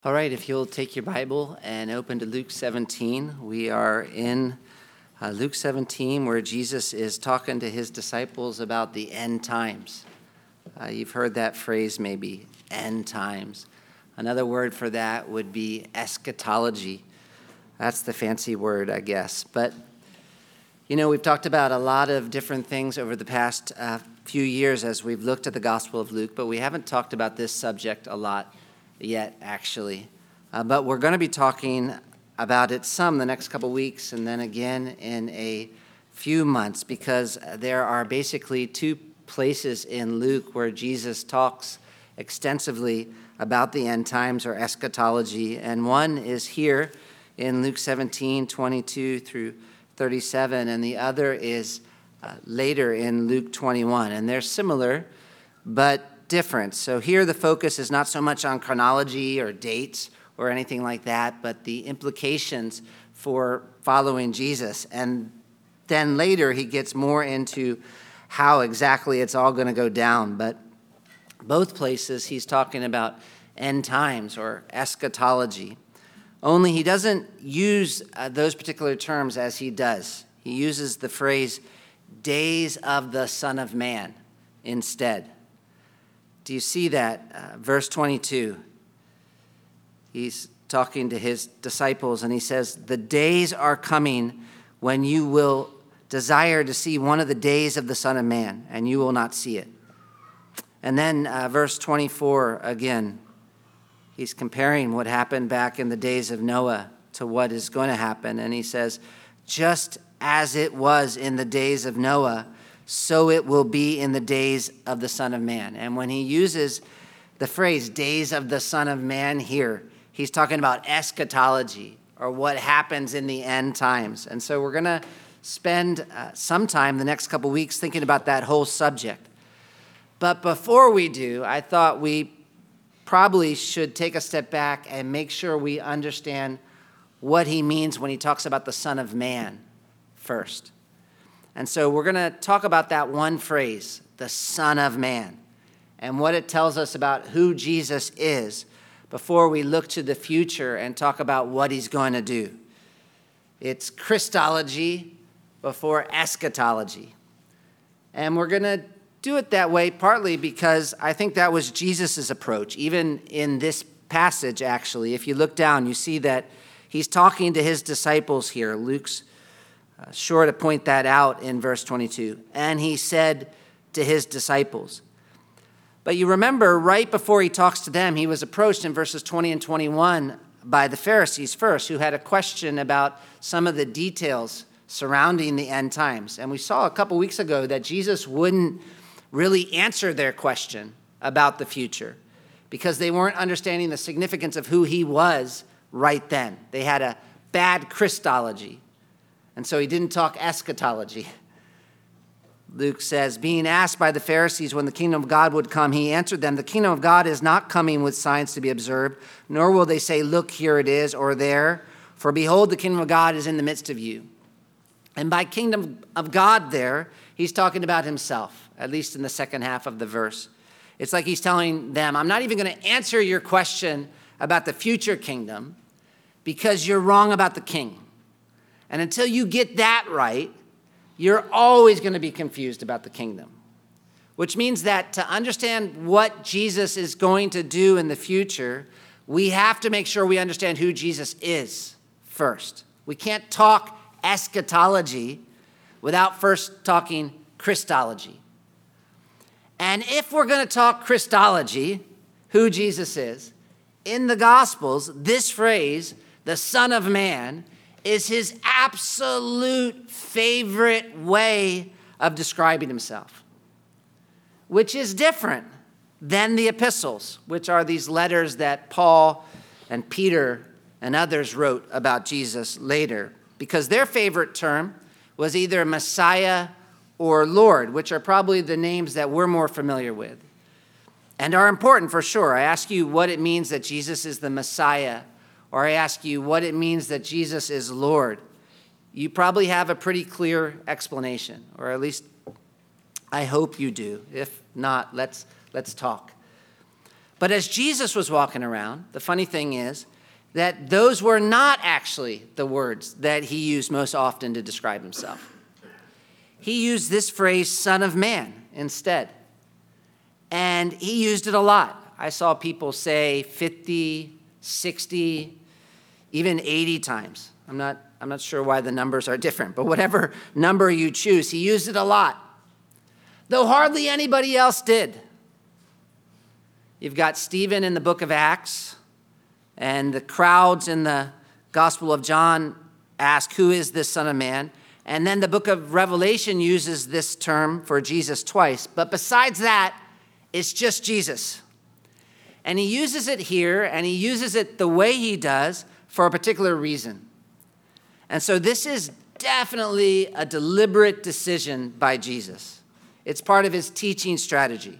All right, if you'll take your Bible and open to Luke 17. We are in Luke 17 where Jesus is talking to his disciples about the end times. You've heard that phrase maybe, end times. Another word for that would be eschatology. That's the fancy word, I guess. But, we've talked about a lot of different things over the past few years as we've looked at the Gospel of Luke, but we haven't talked about this subject a lot yet, actually. But we're going to be talking about it some the next couple weeks and then again in a few months, because there are basically two places in Luke where Jesus talks extensively about the end times or eschatology. And one is here in Luke 17, 22 through 37, and the other is later in Luke 21. And they're similar, but different. So here the focus is not so much on chronology or dates or anything like that, but the implications for following Jesus. And then later he gets more into how exactly it's all going to go down. But both places he's talking about end times or eschatology. Only he doesn't use those particular terms as he does. He uses the phrase days of the Son of Man instead. Do you see that? Verse 22, he's talking to his disciples and he says, "The days are coming when you will desire to see one of the days of the Son of Man, and you will not see it." And then verse 24 again, he's comparing what happened back in the days of Noah to what is going to happen. And he says, "Just as it was in the days of Noah, so it will be in the days of the Son of Man." And when he uses the phrase days of the Son of Man here, he's talking about eschatology or what happens in the end times. And so we're going to spend some time the next couple weeks thinking about that whole subject. But before we do, I thought we probably should take a step back and make sure we understand what he means when he talks about the Son of Man first. And so we're going to talk about that one phrase, the Son of Man, and what it tells us about who Jesus is before we look to the future and talk about what he's going to do. It's Christology before eschatology. And we're going to do it that way partly because I think that was Jesus' approach. Even in this passage, actually, if you look down, you see that he's talking to his disciples here. Luke's sure to point that out in verse 22. And he said to his disciples. But you remember, right before he talks to them, he was approached in verses 20 and 21 by the Pharisees first, who had a question about some of the details surrounding the end times. And we saw a couple weeks ago that Jesus wouldn't really answer their question about the future because they weren't understanding the significance of who he was right then. They had a bad Christology. And so he didn't talk eschatology. Luke says, being asked by the Pharisees when the kingdom of God would come, he answered them, "The kingdom of God is not coming with signs to be observed, nor will they say, 'Look, here it is,' or 'there.' For behold, the kingdom of God is in the midst of you." And by kingdom of God there, he's talking about himself, at least in the second half of the verse. It's like he's telling them, I'm not even going to answer your question about the future kingdom because you're wrong about the king. And until you get that right, you're always going to be confused about the kingdom, which means that to understand what Jesus is going to do in the future, we have to make sure we understand who Jesus is first. We can't talk eschatology without first talking Christology. And if we're going to talk Christology, who Jesus is, in the Gospels, this phrase, the Son of Man, is his absolute favorite way of describing himself, which is different than the epistles, which are these letters that Paul and Peter and others wrote about Jesus later, because their favorite term was either Messiah or Lord, which are probably the names that we're more familiar with and are important for sure. I ask you what it means that Jesus is the Messiah, or I ask you what it means that Jesus is Lord, you probably have a pretty clear explanation, or at least I hope you do. If not, let's talk. But as Jesus was walking around, the funny thing is that those were not actually the words that he used most often to describe himself. He used this phrase, Son of Man, instead. And he used it a lot. I saw people say 50, 60, even 80 times. I'm not sure why the numbers are different, but whatever number you choose, he used it a lot, though hardly anybody else did. You've got Stephen in the book of Acts, and the crowds in the Gospel of John ask, who is this Son of Man? And then the book of Revelation uses this term for Jesus twice. But besides that, it's just Jesus. And he uses it here, and he uses it the way he does for a particular reason. And so this is definitely a deliberate decision by Jesus. It's part of his teaching strategy.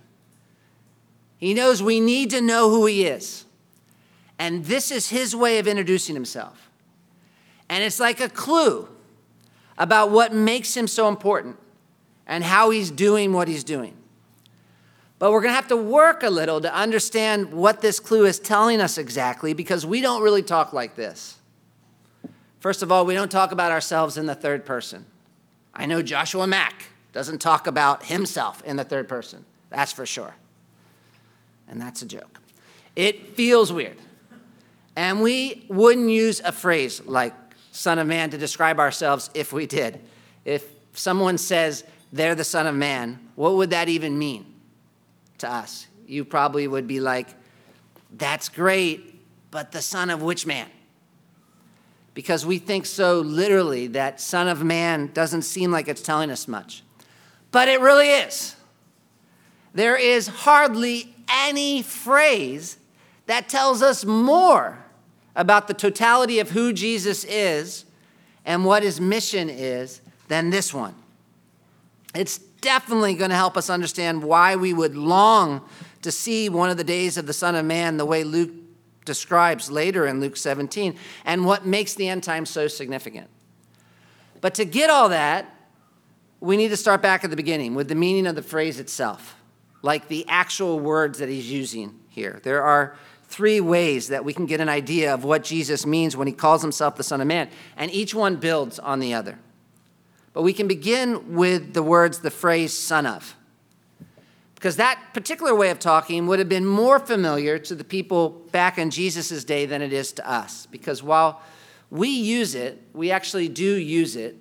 He knows we need to know who he is. And this is his way of introducing himself. And it's like a clue about what makes him so important and how he's doing what he's doing. But we're going to have to work a little to understand what this clue is telling us exactly, because we don't really talk like this. First of all, we don't talk about ourselves in the third person. I know Joshua Mack doesn't talk about himself in the third person. That's for sure. And that's a joke. It feels weird. And we wouldn't use a phrase like Son of Man to describe ourselves if we did. If someone says they're the Son of Man, what would that even mean to us? You probably would be like, that's great, but the Son of which man? Because we think so literally that Son of Man doesn't seem like it's telling us much. But it really is. There is hardly any phrase that tells us more about the totality of who Jesus is and what his mission is than this one. It's definitely going to help us understand why we would long to see one of the days of the Son of Man the way Luke describes later in Luke 17, and what makes the end time so significant. But to get all that, we need to start back at the beginning with the meaning of the phrase itself, like the actual words that he's using here. There are three ways that we can get an idea of what Jesus means when he calls himself the Son of Man, and each one builds on the other. But we can begin with the words, the phrase, son of, because that particular way of talking would have been more familiar to the people back in Jesus' day than it is to us. Because while we use it, we actually do use it,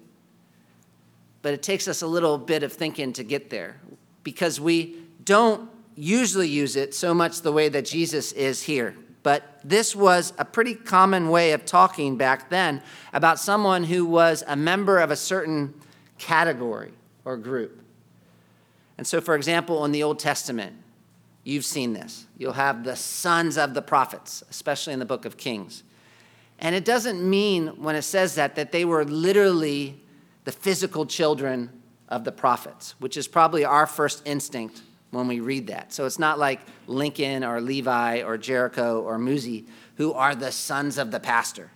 but it takes us a little bit of thinking to get there, because we don't usually use it so much the way that Jesus is here. But this was a pretty common way of talking back then about someone who was a member of a certain category or group. And so, for example, in the Old Testament, you've seen this. You'll have the sons of the prophets, especially in the book of Kings. And it doesn't mean, when it says that they were literally the physical children of the prophets, which is probably our first instinct when we read that. So it's not like Lincoln or Levi or Jericho or Muzi, who are the sons of the pastor.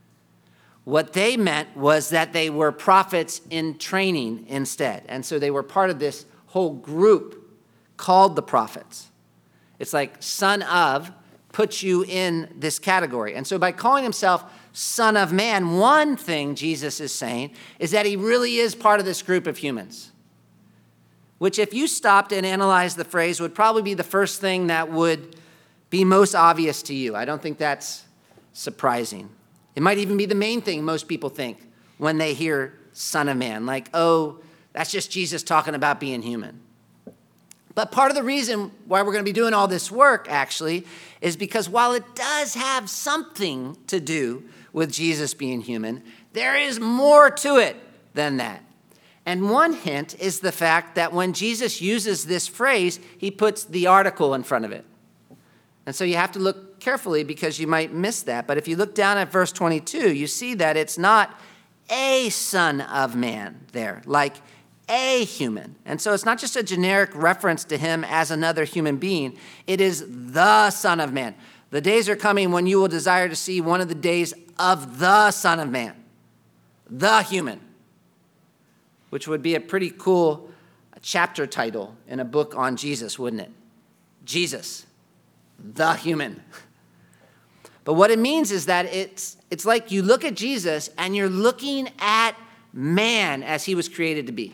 What they meant was that they were prophets in training instead. And so they were part of this whole group called the prophets. It's like son of puts you in this category. And so by calling himself Son of Man, one thing Jesus is saying is that he really is part of this group of humans, which if you stopped and analyzed the phrase would probably be the first thing that would be most obvious to you. I don't think that's surprising. It might even be the main thing most people think when they hear Son of Man, like, oh, that's just Jesus talking about being human. But part of the reason why we're going to be doing all this work, actually, is because while it does have something to do with Jesus being human, there is more to it than that. And one hint is the fact that when Jesus uses this phrase, he puts the article in front of it. And so you have to look carefully because you might miss that. But if you look down at verse 22, you see that it's not a son of man there, like a human. And so it's not just a generic reference to him as another human being. It is the Son of Man. The days are coming when you will desire to see one of the days of the Son of Man, the human, which would be a pretty cool chapter title in a book on Jesus, wouldn't it? Jesus, the human. But what it means is that it's like you look at Jesus and you're looking at man as he was created to be.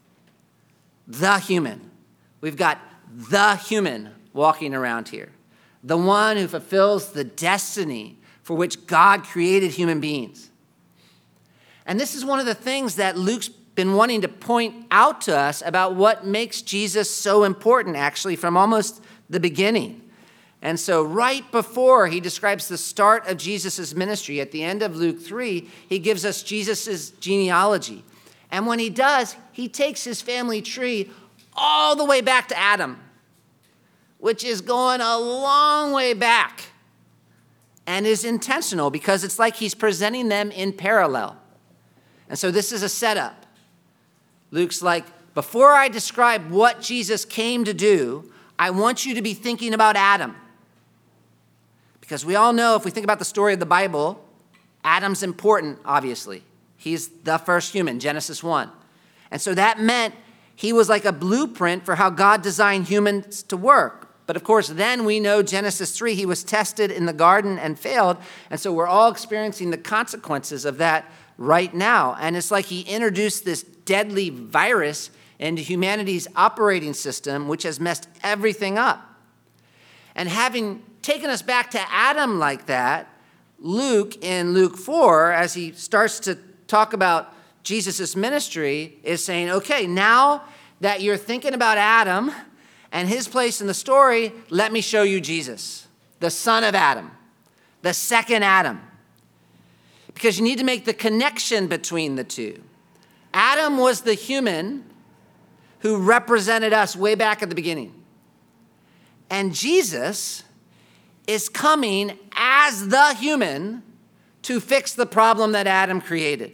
The human. We've got the human walking around here. The one who fulfills the destiny for which God created human beings. And this is one of the things that Luke's been wanting to point out to us about what makes Jesus so important, actually, from almost the beginning. And so right before he describes the start of Jesus' ministry, at the end of Luke 3, he gives us Jesus' genealogy. And when he does, he takes his family tree all the way back to Adam, which is going a long way back and is intentional because it's like he's presenting them in parallel. And so this is a setup. Luke's like, before I describe what Jesus came to do, I want you to be thinking about Adam. Because we all know, if we think about the story of the Bible, Adam's important, obviously. He's the first human, Genesis 1. And so that meant he was like a blueprint for how God designed humans to work. But of course, then we know Genesis 3, he was tested in the garden and failed. And so we're all experiencing the consequences of that right now. And it's like he introduced this deadly virus into humanity's operating system, which has messed everything up. And having taken us back to Adam like that, Luke, in Luke 4, as he starts to talk about Jesus' ministry, is saying, okay, now that you're thinking about Adam and his place in the story, let me show you Jesus, the son of Adam, the second Adam. Because you need to make the connection between the two. Adam was the human who represented us way back at the beginning. And Jesus is coming as the human to fix the problem that Adam created.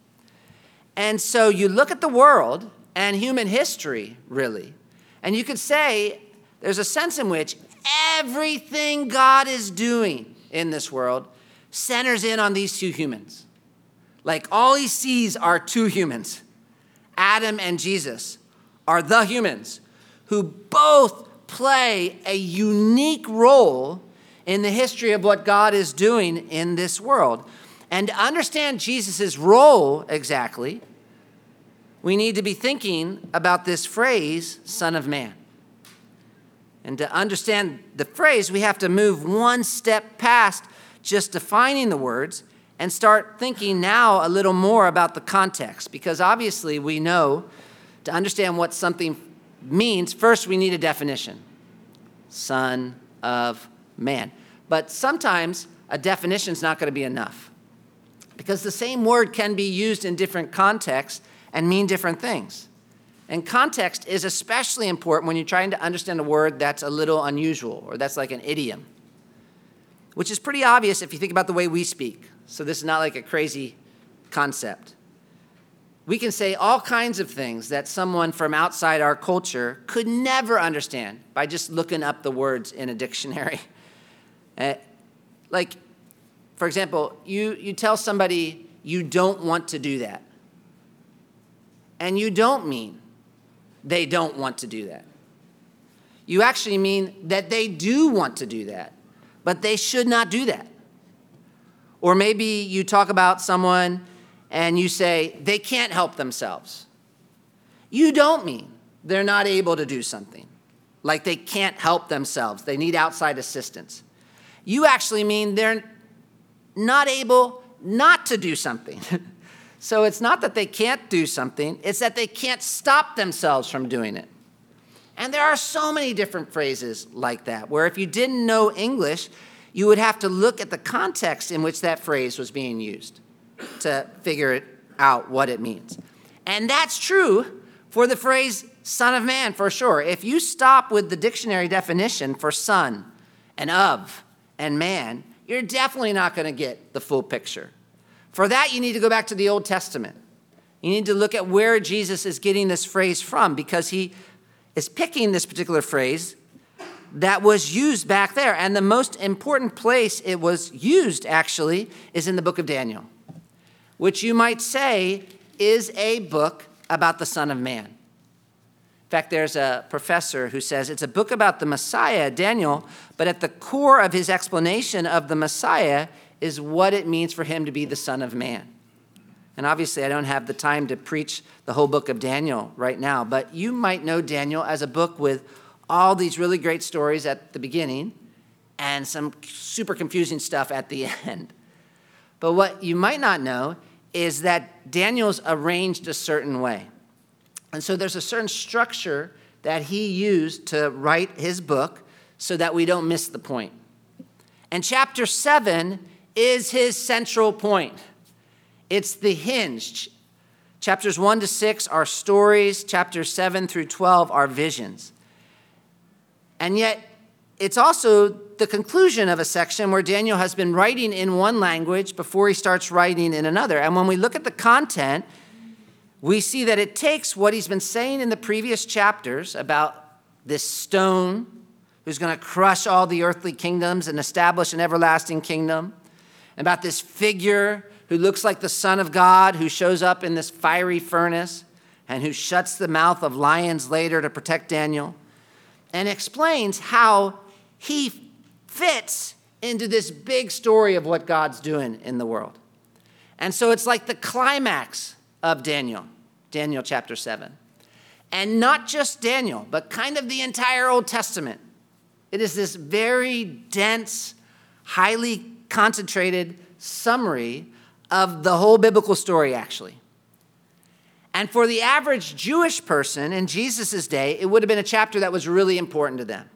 And so you look at the world and human history, really, and you could say there's a sense in which everything God is doing in this world centers in on these two humans. Like all he sees are two humans. Adam and Jesus are the humans who both play a unique role in the history of what God is doing in this world. And to understand Jesus' role exactly, we need to be thinking about this phrase, Son of Man. And to understand the phrase, we have to move one step past just defining the words and start thinking now a little more about the context. Because obviously we know to understand what something means, first we need a definition. Son of Man. But sometimes a definition is not going to be enough. Because the same word can be used in different contexts and mean different things. And context is especially important when you're trying to understand a word that's a little unusual or that's like an idiom, which is pretty obvious if you think about the way we speak. So this is not like a crazy concept. We can say all kinds of things that someone from outside our culture could never understand by just looking up the words in a dictionary. Like, for example, you tell somebody you don't want to do that. And you don't mean they don't want to do that. You actually mean that they do want to do that, but they should not do that. Or maybe you talk about someone and you say they can't help themselves. You don't mean they're not able to do something, like they can't help themselves. They need outside assistance. You actually mean they're not able not to do something. So it's not that they can't do something, it's that they can't stop themselves from doing it. And there are so many different phrases like that, where if you didn't know English, you would have to look at the context in which that phrase was being used to figure out what it means. And that's true for the phrase Son of Man, for sure. If you stop with the dictionary definition for son and of and man, you're definitely not going to get the full picture. For that, you need to go back to the Old Testament. You need to look at where Jesus is getting this phrase from, because he is picking this particular phrase that was used back there. And the most important place it was used, actually, is in the book of Daniel, which you might say is a book about the Son of Man. In fact, there's a professor who says it's a book about the Messiah, Daniel, but at the core of his explanation of the Messiah is what it means for him to be the Son of Man. And obviously, I don't have the time to preach the whole book of Daniel right now, but you might know Daniel as a book with all these really great stories at the beginning and some super confusing stuff at the end. But what you might not know is that Daniel's arranged a certain way. And so there's a certain structure that he used to write his book so that we don't miss the point. And chapter 7 is his central point. It's the hinge. Chapters 1 to 6 are stories. Chapters 7 through 12 are visions. And yet, it's also the conclusion of a section where Daniel has been writing in one language before he starts writing in another. And when we look at the content, we see that it takes what he's been saying in the previous chapters about this stone who's going to crush all the earthly kingdoms and establish an everlasting kingdom, about this figure who looks like the Son of God who shows up in this fiery furnace and who shuts the mouth of lions later to protect Daniel, and explains how he fits into this big story of what God's doing in the world. And so it's like the climax of Daniel chapter 7. And not just Daniel, but kind of the entire Old Testament. It is this very dense, highly concentrated summary of the whole biblical story, actually. And for the average Jewish person in Jesus' day, it would have been a chapter that was really important to them.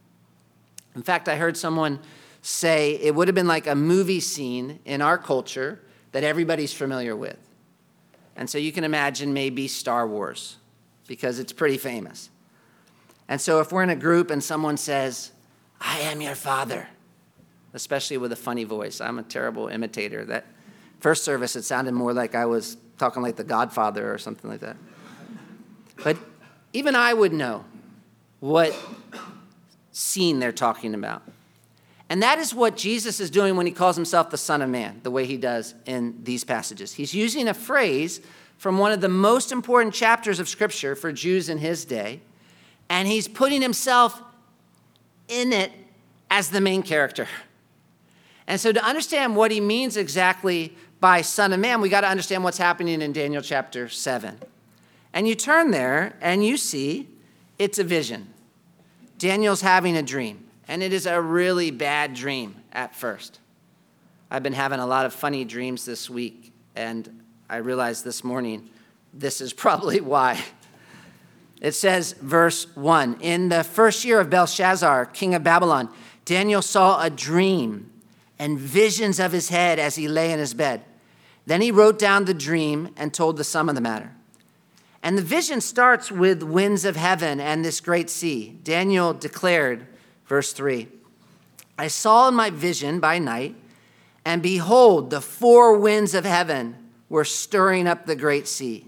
In fact, I heard someone say it would have been like a movie scene in our culture that everybody's familiar with. And so you can imagine maybe Star Wars, because it's pretty famous. And so if we're in a group and someone says, "I am your father," especially with a funny voice. I'm a terrible imitator. That first service, it sounded more like I was talking like the Godfather or something like that. But even I would know what scene they're talking about. And that is what Jesus is doing when he calls himself the Son of Man, the way he does in these passages. He's using a phrase from one of the most important chapters of Scripture for Jews in his day, and he's putting himself in it as the main character. And so to understand what he means exactly by Son of Man, we got to understand what's happening in Daniel chapter 7. And you turn there and you see it's a vision. Daniel's having a dream. And it is a really bad dream at first. I've been having a lot of funny dreams this week, and I realized this morning this is probably why. It says, verse 1, "In the first year of Belshazzar, king of Babylon, Daniel saw a dream and visions of his head as he lay in his bed. Then he wrote down the dream and told the sum of the matter." And the vision starts with winds of heaven and this great sea. Daniel declared, verse 3, "I saw in my vision by night, and behold, the four winds of heaven were stirring up the great sea,"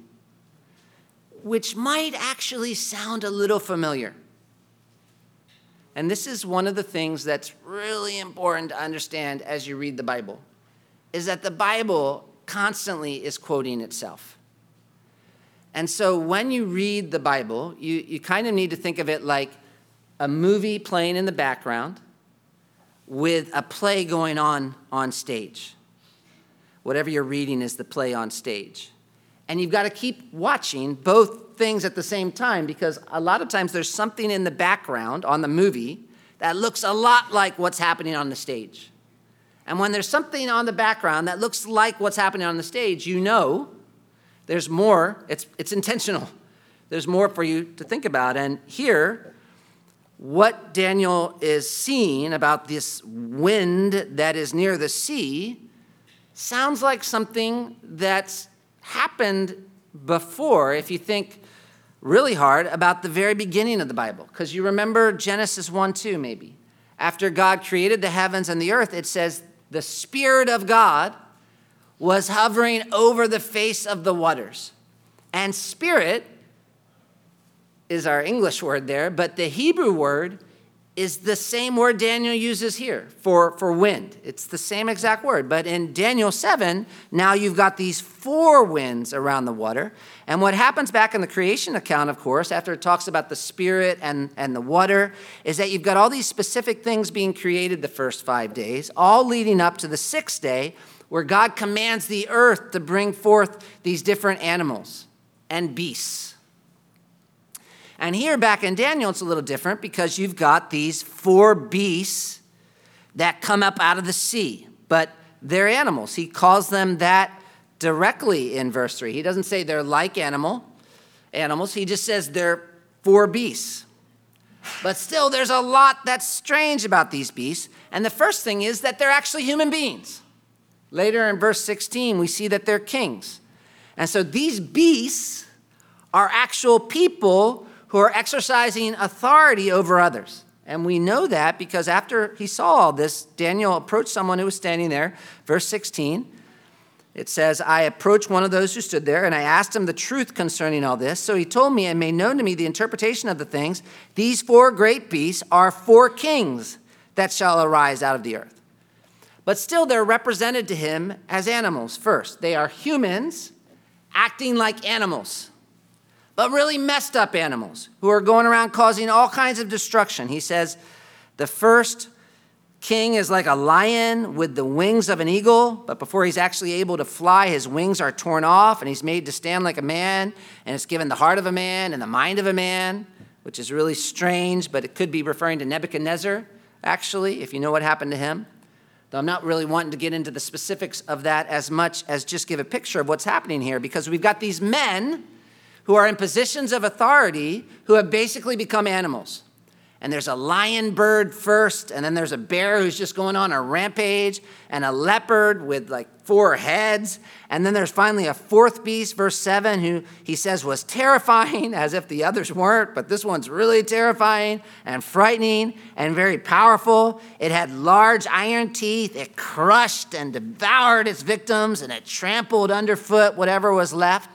which might actually sound a little familiar. And this is one of the things that's really important to understand as you read the Bible, is that the Bible constantly is quoting itself. And so when you read the Bible, you kind of need to think of it like a movie playing in the background with a play going on stage. Whatever you're reading is the play on stage. And you've got to keep watching both things at the same time, because a lot of times there's something in the background on the movie that looks a lot like what's happening on the stage. And when there's something on the background that looks like what's happening on the stage, you know there's more. It's intentional. There's more for you to think about. And here, what Daniel is seeing about this wind that is near the sea sounds like something that's happened before, if you think really hard about the very beginning of the Bible. Because you remember Genesis 1:2 maybe. After God created the heavens and the earth, it says the Spirit of God was hovering over the face of the waters. And spirit is our English word there, but the Hebrew word is the same word Daniel uses here for wind. It's the same exact word. But in Daniel 7, now you've got these 4 winds around the water. And what happens back in the creation account, of course, after it talks about the spirit and the water, is that you've got all these specific things being created the first 5 days, all leading up to the 6th day, where God commands the earth to bring forth these different animals and beasts. And here back in Daniel, it's a little different because you've got these 4 beasts that come up out of the sea, but they're animals. He calls them that directly in verse 3. He doesn't say they're like animals. He just says they're 4 beasts. But still, there's a lot that's strange about these beasts. And the first thing is that they're actually human beings. Later in verse 16, we see that they're kings. And so these beasts are actual people who are exercising authority over others. And we know that because after he saw all this, Daniel approached someone who was standing there. Verse 16, it says, I approached one of those who stood there, and I asked him the truth concerning all this. So he told me and made known to me the interpretation of the things. These 4 great beasts are 4 kings that shall arise out of the earth. But still they're represented to him as animals first. They are humans acting like animals, but really messed up animals who are going around causing all kinds of destruction. He says the first king is like a lion with the wings of an eagle, but before he's actually able to fly, his wings are torn off, and he's made to stand like a man, and it's given the heart of a man and the mind of a man, which is really strange, but it could be referring to Nebuchadnezzar, actually, if you know what happened to him. Though I'm not really wanting to get into the specifics of that as much as just give a picture of what's happening here, because we've got these men who are in positions of authority who have basically become animals. And there's a lion bird first, and then there's a bear who's just going on a rampage, and a leopard with like 4 heads. And then there's finally a 4th beast, verse 7, who he says was terrifying, as if the others weren't, but this one's really terrifying and frightening and very powerful. It had large iron teeth. It crushed and devoured its victims, and it trampled underfoot whatever was left.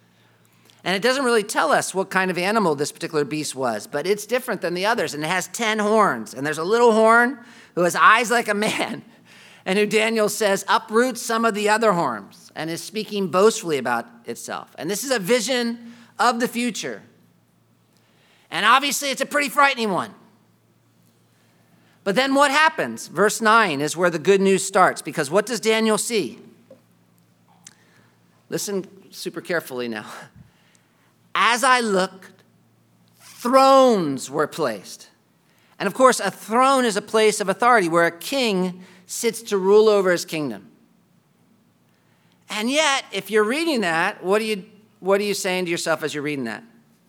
And it doesn't really tell us what kind of animal this particular beast was, but it's different than the others. And it has 10 horns. And there's a little horn who has eyes like a man, and who Daniel says uproots some of the other horns and is speaking boastfully about itself. And this is a vision of the future. And obviously it's a pretty frightening one. But then what happens? Verse 9 is where the good news starts, because what does Daniel see? Listen super carefully now. As I looked, thrones were placed. And of course, a throne is a place of authority where a king sits to rule over his kingdom. And yet, if you're reading that, what are you saying to yourself as you're reading that?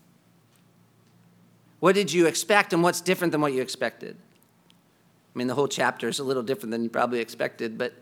What did you expect, and what's different than what you expected? I mean, the whole chapter is a little different than you probably expected, but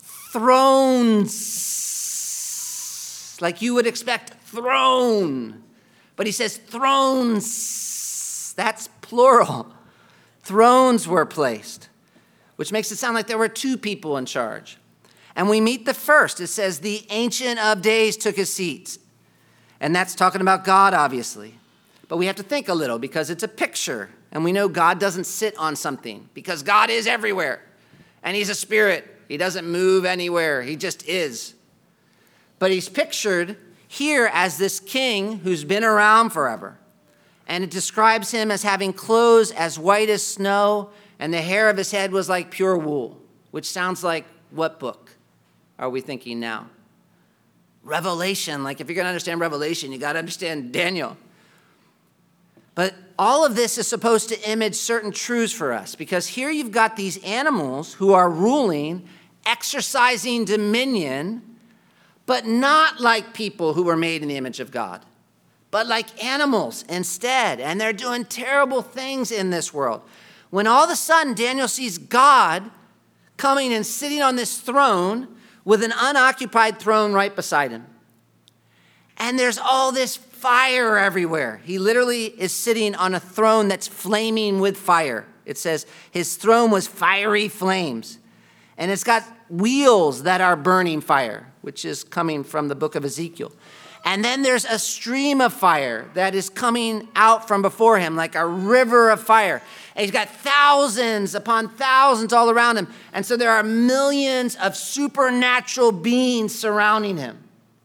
thrones, like you would expect throne. But he says thrones, that's plural. Thrones were placed, which makes it sound like there were 2 people in charge. And we meet the first. It says the Ancient of Days took his seat. And that's talking about God, obviously. But we have to think a little because it's a picture. And we know God doesn't sit on something because God is everywhere. And he's a spirit. He doesn't move anywhere. He just is. But he's pictured here as this king who's been around forever. And it describes him as having clothes as white as snow, and the hair of his head was like pure wool, which sounds like what book are we thinking now? Revelation. Like if you're going to understand Revelation, you got to understand Daniel. But all of this is supposed to image certain truths for us, because here you've got these animals who are ruling, exercising dominion, but not like people who were made in the image of God, but like animals instead. And they're doing terrible things in this world. When all of a sudden Daniel sees God coming and sitting on this throne with an unoccupied throne right beside him. And there's all this fire everywhere. He literally is sitting on a throne that's flaming with fire. It says his throne was fiery flames. And it's got wheels that are burning fire, which is coming from the book of Ezekiel. And then there's a stream of fire that is coming out from before him, like a river of fire. And he's got thousands upon thousands all around him. And so there are millions of supernatural beings surrounding him.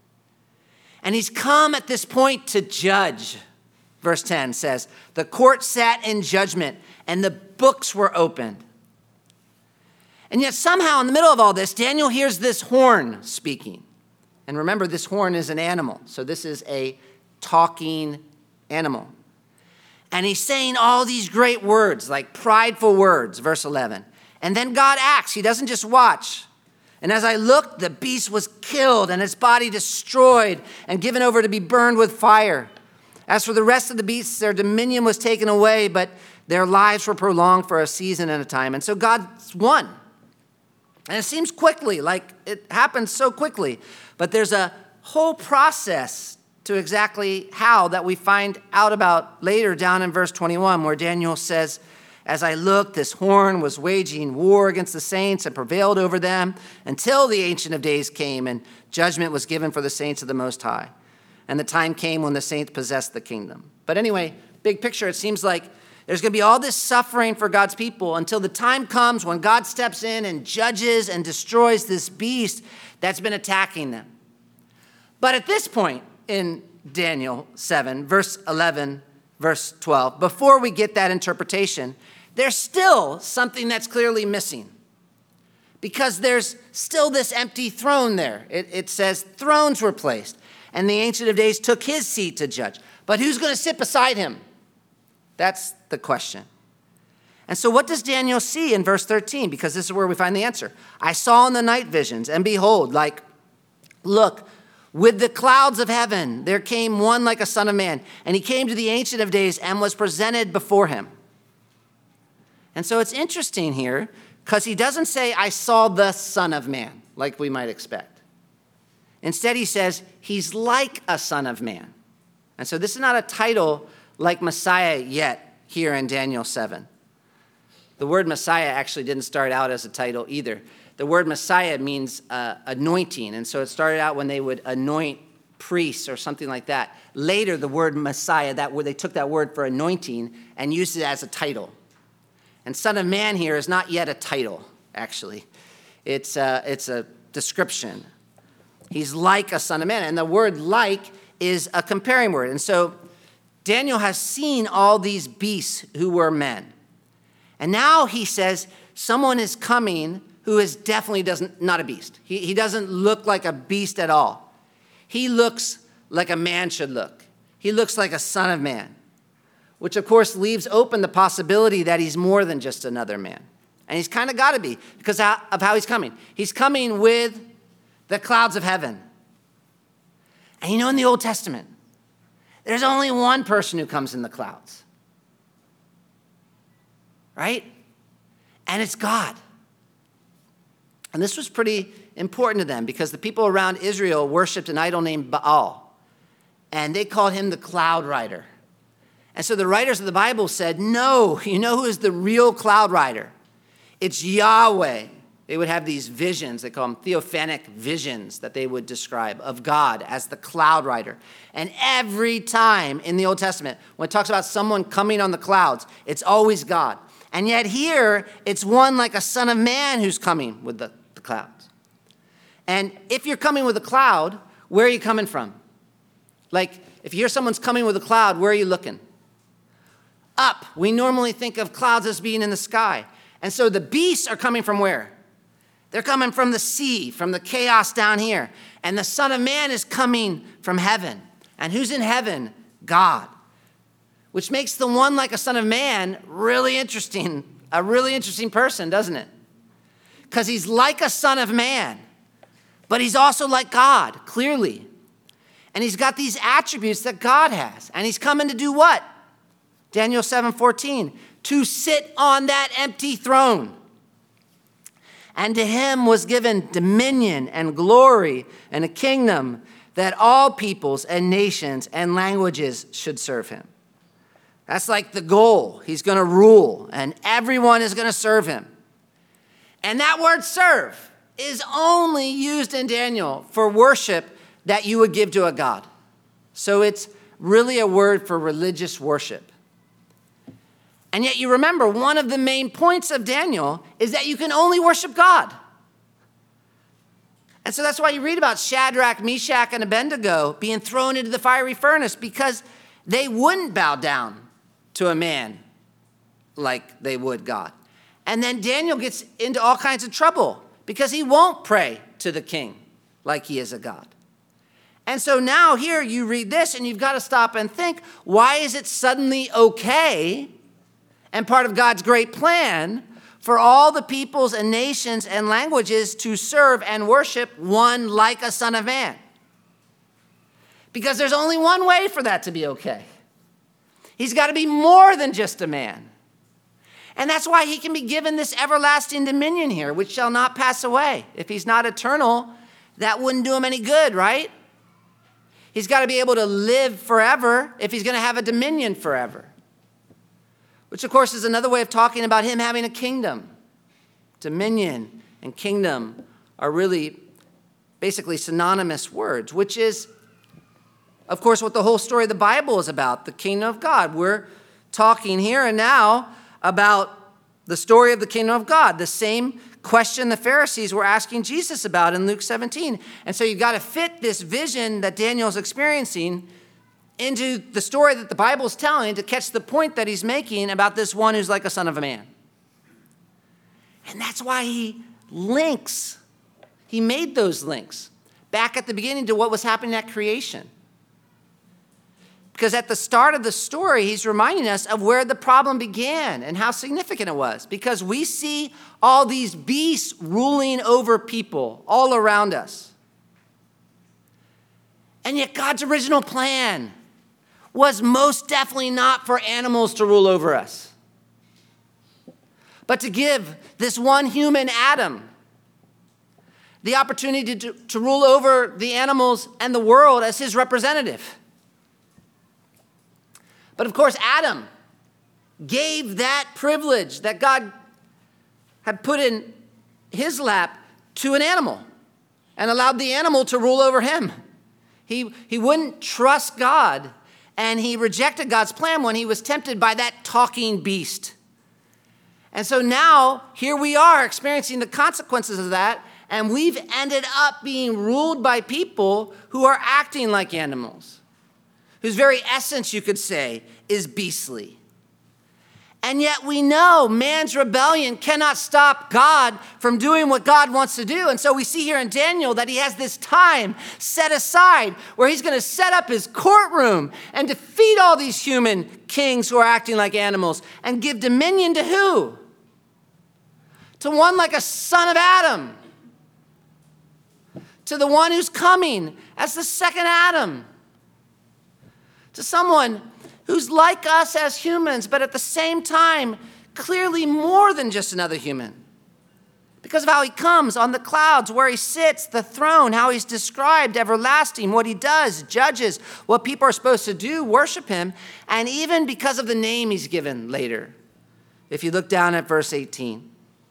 And he's come at this point to judge. Verse 10 says, the court sat in judgment and the books were opened. And yet somehow in the middle of all this, Daniel hears this horn speaking. And remember, this horn is an animal. So this is a talking animal. And he's saying all these great words, like prideful words, verse 11. And then God acts. He doesn't just watch. And as I looked, the beast was killed and its body destroyed and given over to be burned with fire. As for the rest of the beasts, their dominion was taken away, but their lives were prolonged for a season and a time. And so God's won. And it seems quickly, like it happens so quickly. But there's a whole process to exactly how that we find out about later down in verse 21, where Daniel says, as I looked, this horn was waging war against the saints and prevailed over them until the Ancient of Days came and judgment was given for the saints of the Most High. And the time came when the saints possessed the kingdom. But anyway, big picture, it seems like there's going to be all this suffering for God's people until the time comes when God steps in and judges and destroys this beast that's been attacking them. But at this point in Daniel 7, verse 11, verse 12, before we get that interpretation, there's still something that's clearly missing. Because there's still this empty throne there. It says thrones were placed, and the Ancient of Days took his seat to judge. But who's going to sit beside him? That's the question. And so what does Daniel see in verse 13? Because this is where we find the answer. I saw in the night visions, and behold, look, with the clouds of heaven, there came one like a son of man. And he came to the Ancient of Days and was presented before him. And so it's interesting here, because he doesn't say, I saw the Son of Man, like we might expect. Instead, he says, he's like a son of man. And so this is not a title like Messiah yet here in Daniel 7. The word Messiah actually didn't start out as a title either. The word Messiah means anointing, and so it started out when they would anoint priests or something like that. Later, the word Messiah, they took that word for anointing and used it as a title. And Son of Man here is not yet a title, actually. It's a description. He's like a son of man, and the word like is a comparing word. And so Daniel has seen all these beasts who were men. And now he says someone is coming who is definitely not a beast. He doesn't look like a beast at all. He looks like a man should look. He looks like a son of man, which of course leaves open the possibility that he's more than just another man. And he's kind of got to be because of how he's coming. He's coming with the clouds of heaven. And you know, in the Old Testament, there's only one person who comes in the clouds. Right? And it's God. And this was pretty important to them because the people around Israel worshiped an idol named Baal. And they called him the cloud rider. And so the writers of the Bible said, no, you know who is the real cloud rider? It's Yahweh. They would have these visions, they call them theophanic visions that they would describe of God as the cloud rider. And every time in the Old Testament, when it talks about someone coming on the clouds, it's always God. And yet here, it's one like a son of man who's coming with the clouds. And if you're coming with a cloud, where are you coming from? Like, if you hear someone's coming with a cloud, where are you looking? Up. We normally think of clouds as being in the sky. And so the beasts are coming from where? They're coming from the sea, from the chaos down here. And the Son of Man is coming from heaven. And who's in heaven? God. Which makes the one like a son of man really interesting, a really interesting person, doesn't it? Because he's like a son of man, but he's also like God, clearly. And he's got these attributes that God has. And he's coming to do what? Daniel 7:14, to sit on that empty throne. And to him was given dominion and glory and a kingdom that all peoples and nations and languages should serve him. That's like the goal. He's going to rule, and everyone is going to serve him. And that word serve is only used in Daniel for worship that you would give to a god. So it's really a word for religious worship. And yet you remember, one of the main points of Daniel is that you can only worship God. And so that's why you read about Shadrach, Meshach, and Abednego being thrown into the fiery furnace, because they wouldn't bow down to a man like they would God. And then Daniel gets into all kinds of trouble because he won't pray to the king like he is a god. And so now here you read this and you've got to stop and think, why is it suddenly okay and part of God's great plan for all the peoples and nations and languages to serve and worship one like a son of man? Because there's only one way for that to be okay. He's got to be more than just a man. And that's why he can be given this everlasting dominion here, which shall not pass away. If he's not eternal, that wouldn't do him any good, right? He's got to be able to live forever if he's going to have a dominion forever. Which, of course, is another way of talking about him having a kingdom. Dominion and kingdom are really basically synonymous words, which is, of course, what the whole story of the Bible is about, the kingdom of God. We're talking here and now about the story of the kingdom of God, the same question the Pharisees were asking Jesus about in Luke 17. And so you've got to fit this vision that Daniel's experiencing into the story that the Bible's telling to catch the point that he's making about this one who's like a son of a man. And that's why he made those links back at the beginning to what was happening at creation. Because at the start of the story, he's reminding us of where the problem began and how significant it was. Because we see all these beasts ruling over people all around us. And yet God's original plan was most definitely not for animals to rule over us, but to give this one human, Adam, the opportunity to rule over the animals and the world as his representative. But of course, Adam gave that privilege that God had put in his lap to an animal and allowed the animal to rule over him. He wouldn't trust God, and he rejected God's plan when he was tempted by that talking beast. And so now, here we are experiencing the consequences of that, and we've ended up being ruled by people who are acting like animals, whose very essence, you could say, is beastly. And yet we know man's rebellion cannot stop God from doing what God wants to do. And so we see here in Daniel that he has this time set aside where he's going to set up his courtroom and defeat all these human kings who are acting like animals and give dominion to who? To one like a son of Adam. To the one who's coming as the second Adam. To someone who's like us as humans, but at the same time, clearly more than just another human. Because of how he comes on the clouds, where he sits, the throne, how he's described, everlasting, what he does, judges, what people are supposed to do, worship him, and even because of the name he's given later. If you look down at verse 18.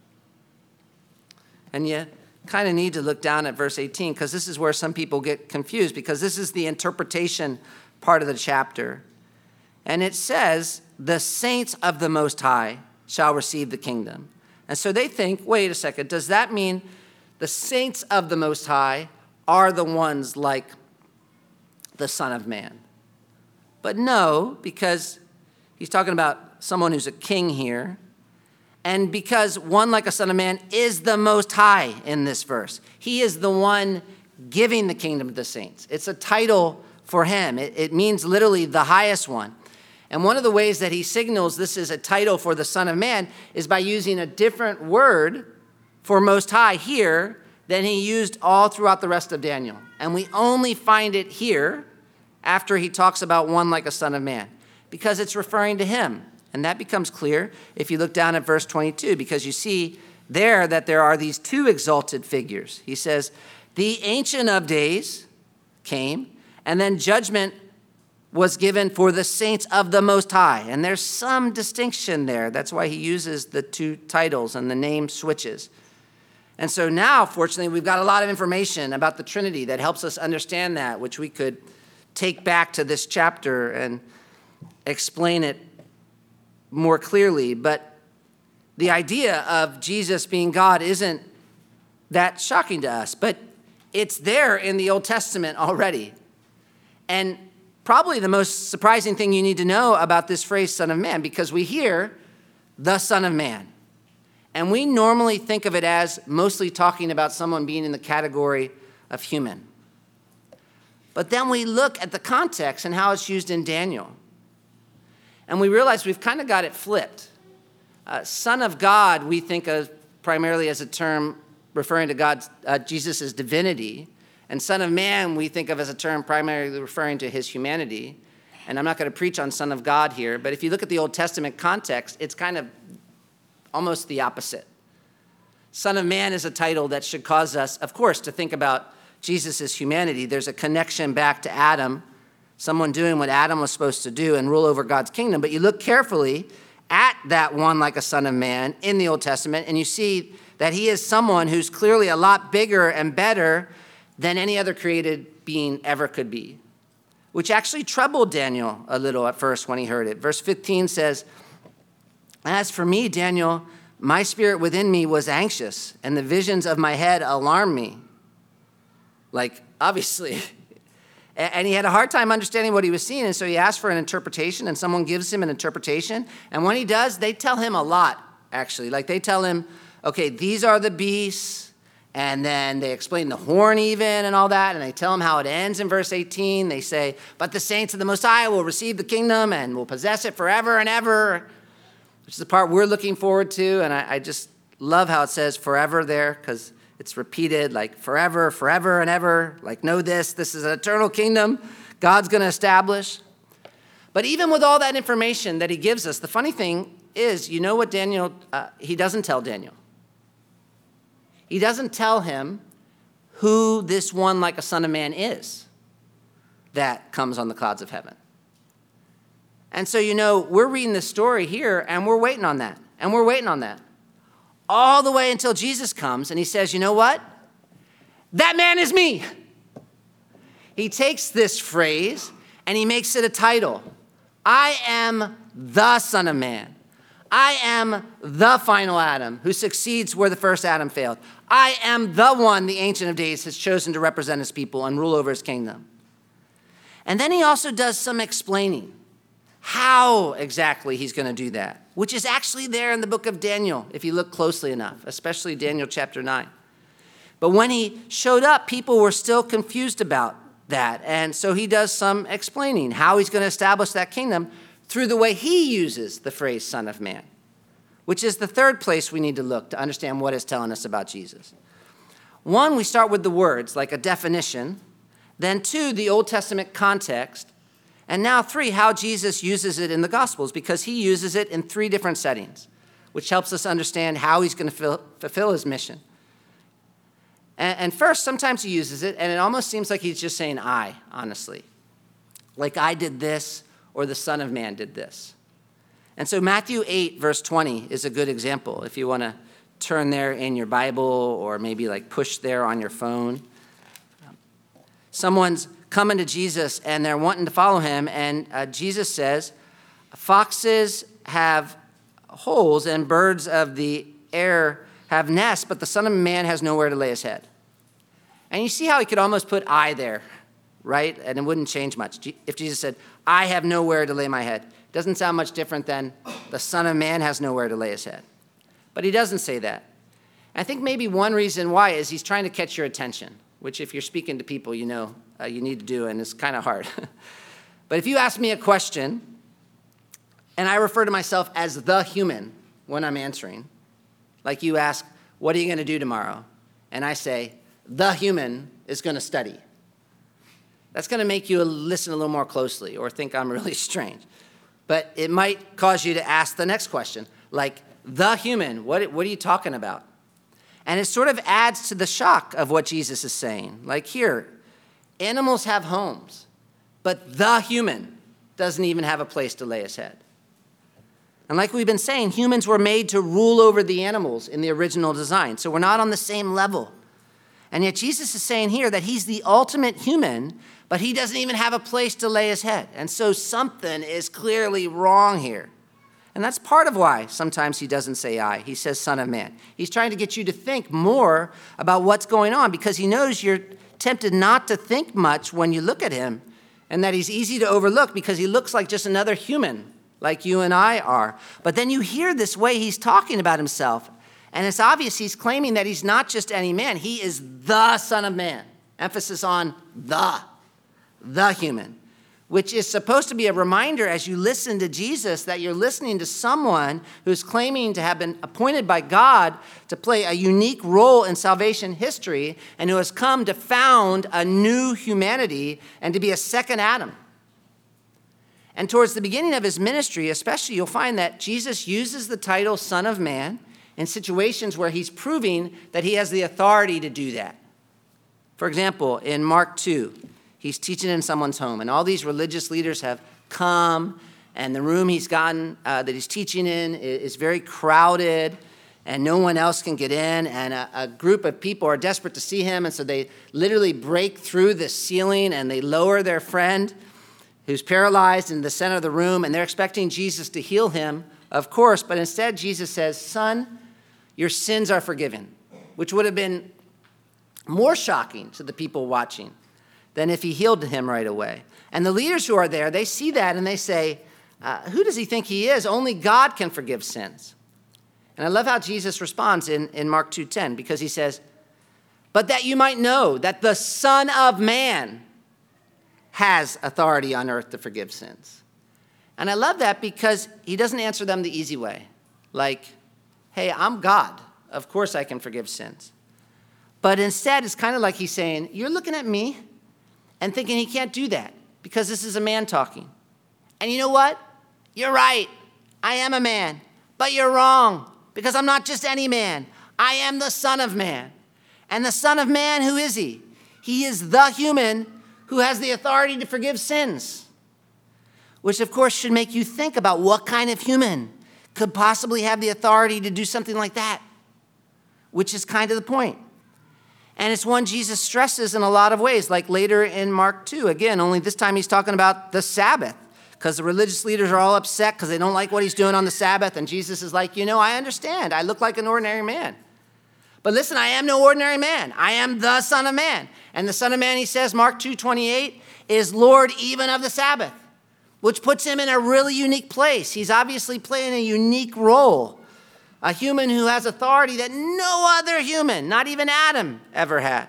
And you kind of need to look down at verse 18, because this is where some people get confused, because this is the interpretation part of the chapter. And it says, the saints of the Most High shall receive the kingdom. And so they think, wait a second, does that mean the saints of the Most High are the ones like the Son of Man? But no, because he's talking about someone who's a king here. And because one like a Son of Man is the Most High in this verse. He is the one giving the kingdom to the saints. It's a title for him. It means literally the highest one. And one of the ways that he signals this is a title for the Son of Man is by using a different word for Most High here than he used all throughout the rest of Daniel. And we only find it here after he talks about one like a Son of Man, because it's referring to him. And that becomes clear if you look down at verse 22, because you see there that there are these two exalted figures. He says, the Ancient of Days came, and then judgment was given for the saints of the Most High. And there's some distinction there. That's why he uses the two titles and the name switches. And so now, fortunately, we've got a lot of information about the Trinity that helps us understand that, which we could take back to this chapter and explain it more clearly. But the idea of Jesus being God isn't that shocking to us, but it's there in the Old Testament already. And probably the most surprising thing you need to know about this phrase, Son of Man, because we hear the Son of Man. And we normally think of it as mostly talking about someone being in the category of human. But then we look at the context and how it's used in Daniel. And we realize we've kind of got it flipped. Son of God, we think of primarily as a term referring to Jesus' divinity. And Son of Man, we think of as a term primarily referring to his humanity. And I'm not going to preach on Son of God here, but if you look at the Old Testament context, it's kind of almost the opposite. Son of Man is a title that should cause us, of course, to think about Jesus' humanity. There's a connection back to Adam, someone doing what Adam was supposed to do and rule over God's kingdom. But you look carefully at that one like a Son of Man in the Old Testament, and you see that he is someone who's clearly a lot bigger and better than any other created being ever could be, which actually troubled Daniel a little at first when he heard it. Verse 15 says, "As for me, Daniel, my spirit within me was anxious, and the visions of my head alarmed me." Like, obviously. And he had a hard time understanding what he was seeing, and so he asked for an interpretation, and someone gives him an interpretation. And when he does, they tell him a lot, actually. Like, they tell him, okay, these are the beasts, and then they explain the horn even and all that, and they tell him how it ends in verse 18. They say, "But the saints of the Most High will receive the kingdom and will possess it forever and ever," which is the part we're looking forward to. And I just love how it says forever there, because it's repeated like forever, forever and ever. Like, know this is an eternal kingdom God's going to establish. But even with all that information that he gives us, the funny thing is, you know what Daniel, he doesn't tell Daniel. He doesn't tell him who this one like a Son of Man is that comes on the clouds of heaven. And so, we're reading this story here, and we're waiting on that, and we're waiting on that, all the way until Jesus comes, and he says, you know what? That man is me. He takes this phrase, and he makes it a title. I am the Son of Man. I am the final Adam who succeeds where the first Adam failed. I am the one the Ancient of Days has chosen to represent his people and rule over his kingdom. And then he also does some explaining how exactly he's going to do that, which is actually there in the book of Daniel, if you look closely enough, especially Daniel chapter 9. But when he showed up, people were still confused about that. And so he does some explaining how he's going to establish that kingdom through the way he uses the phrase Son of Man, which is the third place we need to look to understand what it's telling us about Jesus. One, we start with the words, like a definition. Then two, the Old Testament context. And now three, how Jesus uses it in the Gospels, because he uses it in three different settings, which helps us understand how he's going to fulfill his mission. And first, sometimes he uses it, and it almost seems like he's just saying I, honestly. Like I did this, or the Son of Man did this. And so Matthew 8, verse 20 is a good example. If you want to turn there in your Bible, or maybe like push there on your phone. Someone's coming to Jesus, and they're wanting to follow him, and Jesus says, foxes have holes, and birds of the air have nests, but the Son of Man has nowhere to lay his head. And you see how he could almost put I there, right? And it wouldn't change much. If Jesus said, I have nowhere to lay my head, it doesn't sound much different than the Son of Man has nowhere to lay his head. But he doesn't say that. I think maybe one reason why is he's trying to catch your attention, which if you're speaking to people, you need to do, and it's kind of hard. But if you ask me a question, and I refer to myself as the human when I'm answering, like you ask, what are you going to do tomorrow? And I say, the human is going to study. That's going to make you listen a little more closely or think I'm really strange. But it might cause you to ask the next question, like, the human, what are you talking about? And it sort of adds to the shock of what Jesus is saying. Like here, animals have homes, but the human doesn't even have a place to lay his head. And like we've been saying, humans were made to rule over the animals in the original design, so we're not on the same level. And yet Jesus is saying here that he's the ultimate human, but he doesn't even have a place to lay his head. And so something is clearly wrong here. And that's part of why sometimes he doesn't say I. He says Son of Man. He's trying to get you to think more about what's going on because he knows you're tempted not to think much when you look at him and that he's easy to overlook because he looks like just another human like you and I are. But then you hear this way he's talking about himself. And it's obvious he's claiming that he's not just any man. He is the Son of Man. Emphasis on the human, which is supposed to be a reminder as you listen to Jesus that you're listening to someone who's claiming to have been appointed by God to play a unique role in salvation history and who has come to found a new humanity and to be a second Adam. And towards the beginning of his ministry, especially, you'll find that Jesus uses the title Son of Man in situations where he's proving that he has the authority to do that. For example, in Mark 2, he's teaching in someone's home, and all these religious leaders have come, and the room he's gotten that he's teaching in is very crowded, and no one else can get in, and a group of people are desperate to see him, and so they literally break through the ceiling, and they lower their friend who's paralyzed in the center of the room, and they're expecting Jesus to heal him, of course, but instead Jesus says, "Son, your sins are forgiven," which would have been more shocking to the people watching than if he healed him right away. And the leaders who are there, they see that and they say, who does he think he is? Only God can forgive sins. And I love how Jesus responds in Mark 2:10 because he says, "But that you might know that the Son of Man has authority on earth to forgive sins." And I love that because he doesn't answer them the easy way. Like, hey, I'm God. Of course I can forgive sins. But instead, it's kind of like he's saying, you're looking at me and thinking he can't do that because this is a man talking. And you know what? You're right. I am a man. But you're wrong because I'm not just any man. I am the Son of Man. And the Son of Man, who is he? He is the human who has the authority to forgive sins. Which, of course, should make you think about what kind of human could possibly have the authority to do something like that, which is kind of the point. And it's one Jesus stresses in a lot of ways, like later in Mark 2. Again, only this time he's talking about the Sabbath, because the religious leaders are all upset because they don't like what he's doing on the Sabbath. And Jesus is like, I understand. I look like an ordinary man. But listen, I am no ordinary man. I am the Son of Man. And the Son of Man, he says, Mark 2:28, is Lord even of the Sabbath, which puts him in a really unique place. He's obviously playing a unique role, a human who has authority that no other human, not even Adam, ever had.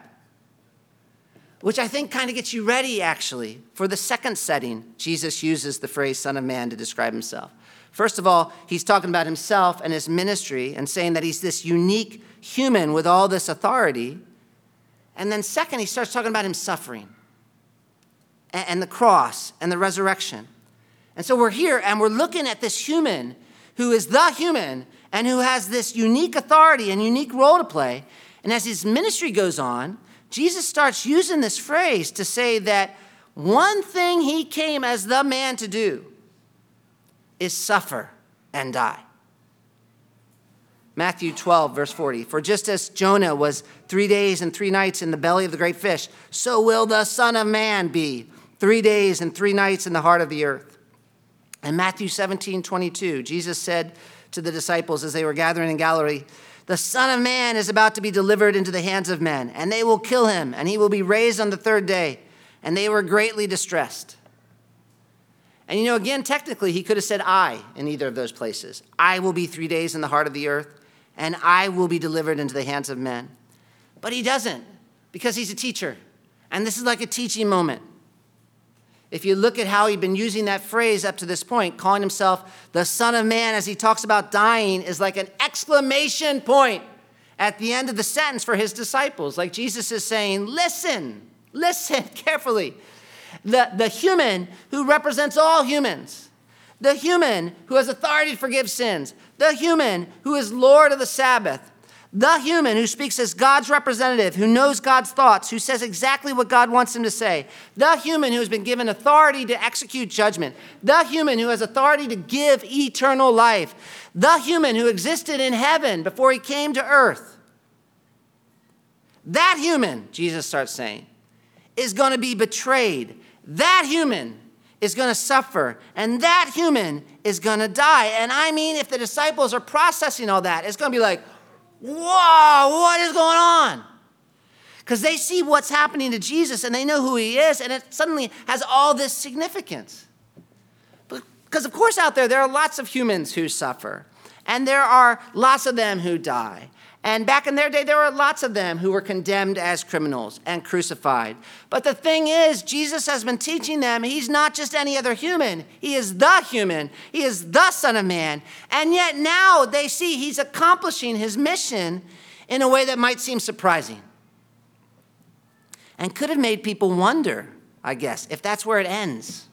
Which I think kind of gets you ready, actually, for the second setting Jesus uses the phrase Son of Man to describe himself. First of all, he's talking about himself and his ministry and saying that he's this unique human with all this authority. And then second, he starts talking about him suffering and the cross and the resurrection. And so we're here and we're looking at this human who is the human and who has this unique authority and unique role to play. And as his ministry goes on, Jesus starts using this phrase to say that one thing he came as the man to do is suffer and die. Matthew 12, verse 40, for just as Jonah was 3 days and 3 nights in the belly of the great fish, so will the Son of Man be 3 days and 3 nights in the heart of the earth. In Matthew 17, 22, Jesus said to the disciples as they were gathering in Galilee, the Son of Man is about to be delivered into the hands of men, and they will kill him, and he will be raised on the third day. And they were greatly distressed. And again, technically, he could have said I in either of those places. I will be 3 days in the heart of the earth, and I will be delivered into the hands of men. But he doesn't, because he's a teacher. And this is like a teaching moment. If you look at how he'd been using that phrase up to this point, calling himself the Son of Man as he talks about dying is like an exclamation point at the end of the sentence for his disciples. Like Jesus is saying, listen carefully. The human who represents all humans, the human who has authority to forgive sins, the human who is Lord of the Sabbath, the human who speaks as God's representative, who knows God's thoughts, who says exactly what God wants him to say, the human who has been given authority to execute judgment, the human who has authority to give eternal life, the human who existed in heaven before he came to earth. that human, Jesus starts saying, is going to be betrayed. That human is going to suffer, and that human is going to die. And I mean, if the disciples are processing all that, it's going to be like, whoa, what is going on? Because they see what's happening to Jesus, and they know who he is, and it suddenly has all this significance. Because, of course, out there are lots of humans who suffer, and there are lots of them who die. And back in their day, there were lots of them who were condemned as criminals and crucified. But the thing is, Jesus has been teaching them he's not just any other human. He is the human. He is the Son of Man. And yet now they see he's accomplishing his mission in a way that might seem surprising. And could have made people wonder, I guess, if that's where it ends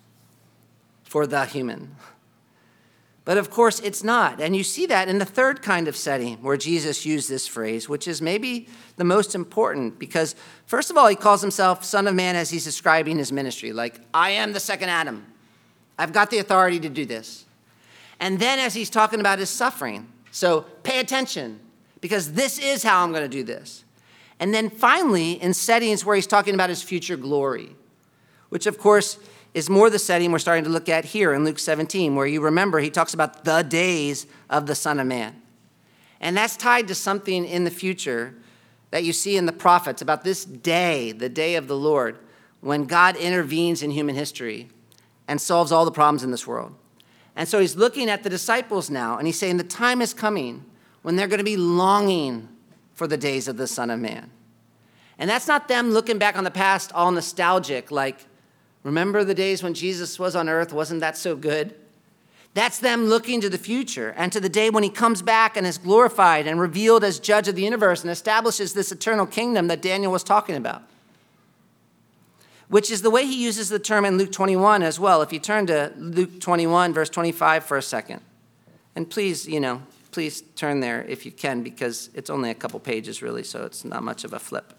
for the human. But of course, it's not. And you see that in the third kind of setting where Jesus used this phrase, which is maybe the most important because, first of all, he calls himself Son of Man as he's describing his ministry. Like, I am the second Adam. I've got the authority to do this. And then as he's talking about his suffering, so pay attention because this is how I'm going to do this. And then finally, in settings where he's talking about his future glory, which of course is more the setting we're starting to look at here in Luke 17, where you remember he talks about the days of the Son of Man. And that's tied to something in the future that you see in the prophets about this day, the day of the Lord, when God intervenes in human history and solves all the problems in this world. And so he's looking at the disciples now, and he's saying the time is coming when they're going to be longing for the days of the Son of Man. And that's not them looking back on the past all nostalgic, like, remember the days when Jesus was on earth? Wasn't that so good? That's them looking to the future and to the day when he comes back and is glorified and revealed as judge of the universe and establishes this eternal kingdom that Daniel was talking about, which is the way he uses the term in Luke 21 as well. If you turn to Luke 21, verse 25 for a second, and please turn there if you can because it's only a couple pages really, so it's not much of a flip.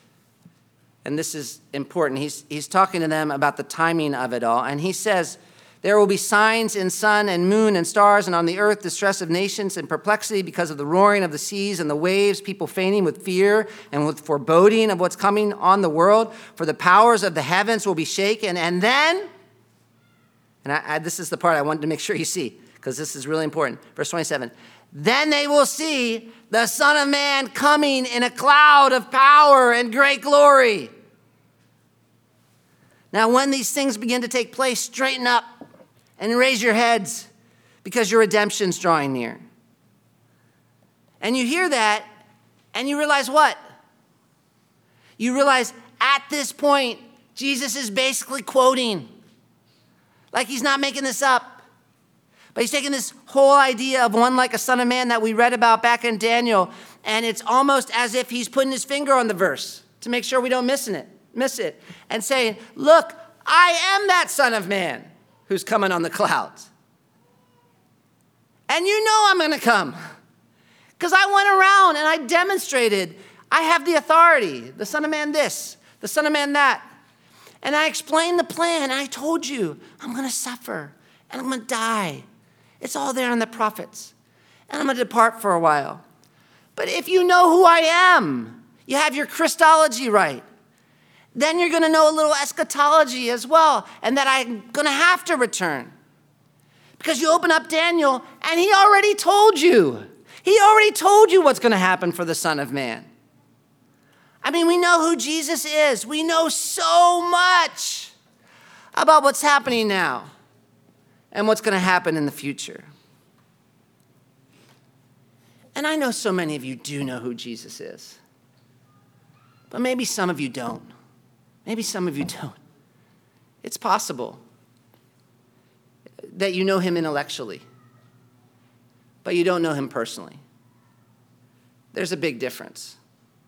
And this is important. He's talking to them about the timing of it all. And he says, there will be signs in sun and moon and stars, and on the earth distress of nations and perplexity because of the roaring of the seas and the waves, people fainting with fear and with foreboding of what's coming on the world. For the powers of the heavens will be shaken. And then, this is the part I wanted to make sure you see, because this is really important. Verse 27, then they will see the Son of Man coming in a cloud of power and great glory. Now, when these things begin to take place, straighten up and raise your heads because your redemption's drawing near. And you hear that and you realize what? You realize at this point, Jesus is basically quoting. Like he's not making this up. But he's taking this whole idea of one like a Son of Man that we read about back in Daniel, and it's almost as if he's putting his finger on the verse to make sure we don't miss it, and saying, look, I am that Son of Man who's coming on the clouds. And you know I'm going to come because I went around and I demonstrated I have the authority, the Son of Man this, the Son of Man that. And I explained the plan. I told you I'm going to suffer and I'm going to die. It's all there in the prophets. And I'm going to depart for a while. But if you know who I am, you have your Christology right, then you're going to know a little eschatology as well, and that I'm going to have to return. Because you open up Daniel, and he already told you. He already told you what's going to happen for the Son of Man. I mean, we know who Jesus is. We know so much about what's happening now and what's going to happen in the future. And I know so many of you do know who Jesus is. But maybe some of you don't. Maybe some of you don't. It's possible that you know him intellectually, but you don't know him personally. There's a big difference.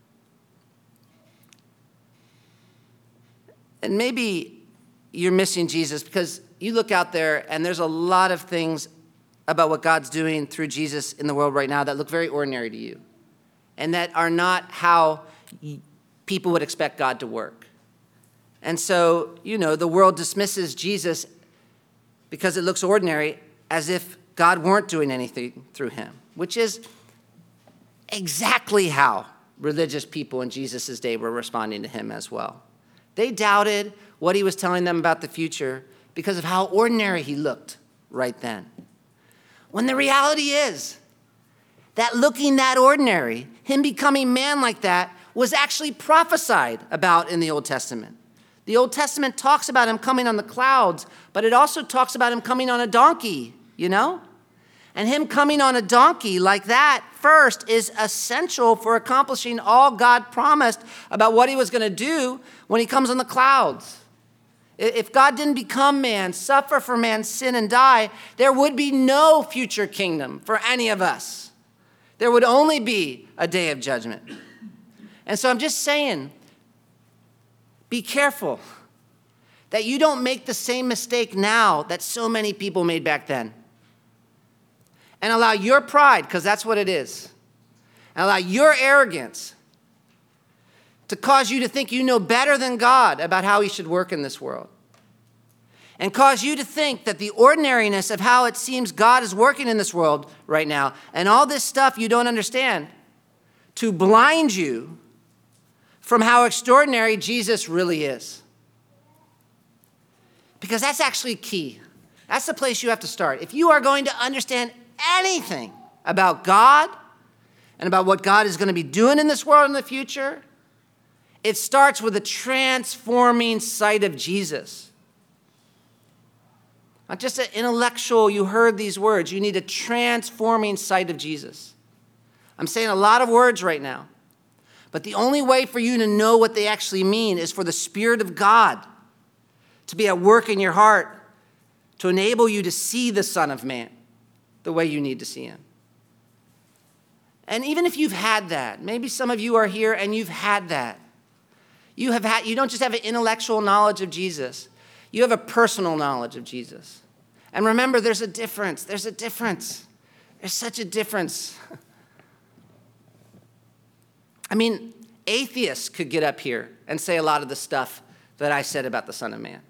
And maybe you're missing Jesus because you look out there and there's a lot of things about what God's doing through Jesus in the world right now that look very ordinary to you and that are not how people would expect God to work. And so, the world dismisses Jesus because it looks ordinary as if God weren't doing anything through him, which is exactly how religious people in Jesus' day were responding to him as well. They doubted what he was telling them about the future because of how ordinary he looked right then. When the reality is that looking that ordinary, him becoming man like that, was actually prophesied about in the Old Testament. The Old Testament talks about him coming on the clouds, but it also talks about him coming on a donkey, you know? And him coming on a donkey like that first is essential for accomplishing all God promised about what he was going to do when he comes on the clouds. If God didn't become man, suffer for man's sin and die, there would be no future kingdom for any of us. There would only be a day of judgment. And so I'm just saying, be careful that you don't make the same mistake now that so many people made back then. And allow your pride, because that's what it is, and allow your arrogance to cause you to think you know better than God about how he should work in this world. And cause you to think that the ordinariness of how it seems God is working in this world right now, and all this stuff you don't understand, to blind you from how extraordinary Jesus really is. Because that's actually key. That's the place you have to start. If you are going to understand anything about God and about what God is going to be doing in this world in the future, it starts with a transforming sight of Jesus. Not just an intellectual, you heard these words. You need a transforming sight of Jesus. I'm saying a lot of words right now, but the only way for you to know what they actually mean is for the Spirit of God to be at work in your heart to enable you to see the Son of Man the way you need to see him. And even if you've had that, maybe some of you are here and you've had that. You don't just have an intellectual knowledge of Jesus. You have a personal knowledge of Jesus. And remember, there's a difference. There's a difference. There's such a difference. I mean, atheists could get up here and say a lot of the stuff that I said about the Son of Man.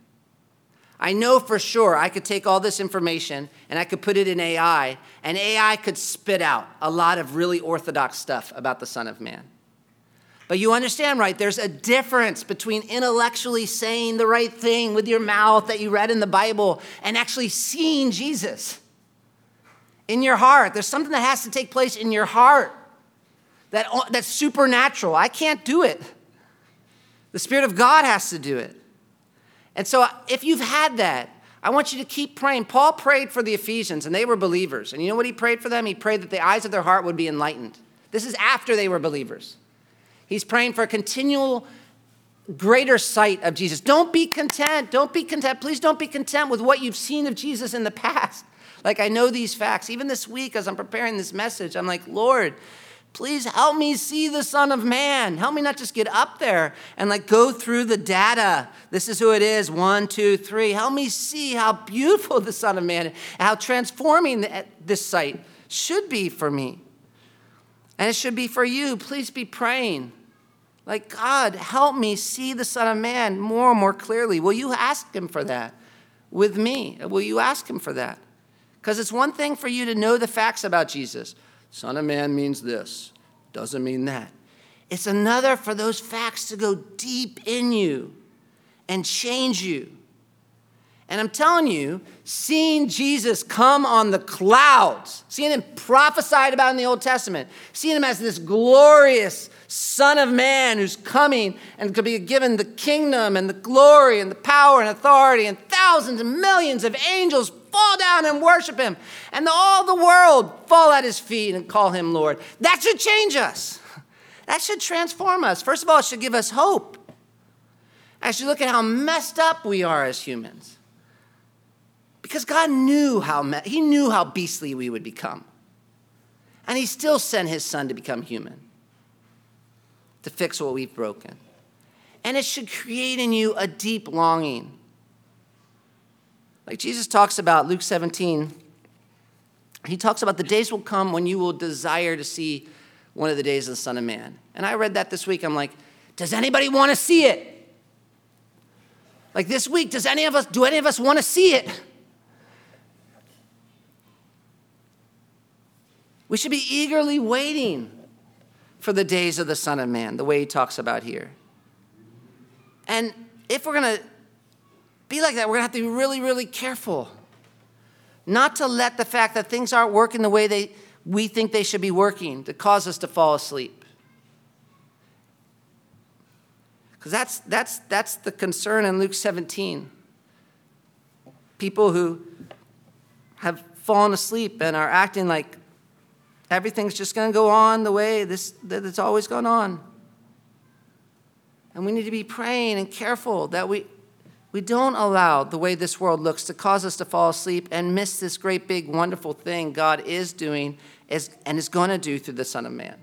I know for sure I could take all this information and I could put it in AI, and AI could spit out a lot of really orthodox stuff about the Son of Man. But you understand, right? There's a difference between intellectually saying the right thing with your mouth that you read in the Bible and actually seeing Jesus in your heart. There's something that has to take place in your heart that's supernatural. I can't do it. The Spirit of God has to do it. And so if you've had that, I want you to keep praying. Paul prayed for the Ephesians, and they were believers. And you know what he prayed for them? He prayed that the eyes of their heart would be enlightened. This is after they were believers. He's praying for a continual greater sight of Jesus. Don't be content. Don't be content. Please don't be content with what you've seen of Jesus in the past. Like, I know these facts. Even this week, as I'm preparing this message, I'm like, Lord, please help me see the Son of Man. Help me not just get up there and like go through the data. This is who it is, 1, 2, 3. Help me see how beautiful the Son of Man, how transforming this sight should be for me. And it should be for you. Please be praying. Like, God, help me see the Son of Man more and more clearly. Will you ask him for that with me? Will you ask him for that? Because it's one thing for you to know the facts about Jesus. Son of Man means this, doesn't mean that. It's another for those facts to go deep in you and change you. And I'm telling you, seeing Jesus come on the clouds, seeing him prophesied about in the Old Testament, seeing him as this glorious Son of Man who's coming and to be given the kingdom and the glory and the power and authority, and thousands and millions of angels fall down and worship him, and all the world fall at his feet and call him Lord. That should change us. That should transform us. First of all, it should give us hope. As you look at how messed up we are as humans. Because God knew he knew how beastly we would become. And he still sent his Son to become human, to fix what we've broken. And it should create in you a deep longing. Like Jesus talks about, Luke 17, he talks about the days will come when you will desire to see one of the days of the Son of Man. And I read that this week. I'm like, does anybody want to see it? Like this week, do any of us want to see it? We should be eagerly waiting for the days of the Son of Man, the way he talks about here. And if we're going to be like that, we're going to have to be really, really careful not to let the fact that things aren't working the way we think they should be working to cause us to fall asleep. Because that's the concern in Luke 17. People who have fallen asleep and are acting like everything's just going to go on the way that it's always gone on. And we need to be praying and careful that we don't allow the way this world looks to cause us to fall asleep and miss this great, big, wonderful thing God is doing and is going to do through the Son of Man,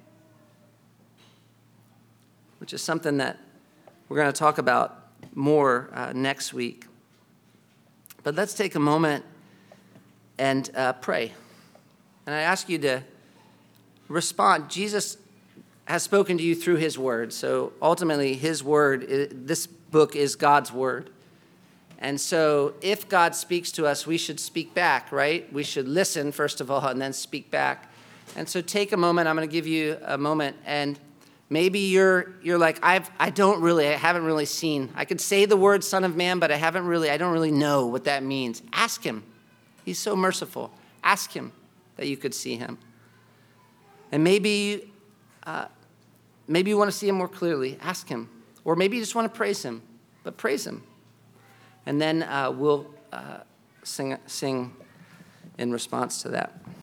which is something that we're going to talk about more next week. But let's take a moment and pray. And I ask you to respond. Jesus has spoken to you through his word. So ultimately, his word, this book is God's word. And so if God speaks to us, we should speak back, right? We should listen, first of all, and then speak back. And so take a moment. I'm going to give you a moment. And maybe you're like, I haven't really seen. I could say the word Son of Man, but I don't really know what that means. Ask him. He's so merciful. Ask him that you could see him. And maybe you want to see him more clearly. Ask him. Or maybe you just want to praise him. But praise him. And then we'll sing in response to that.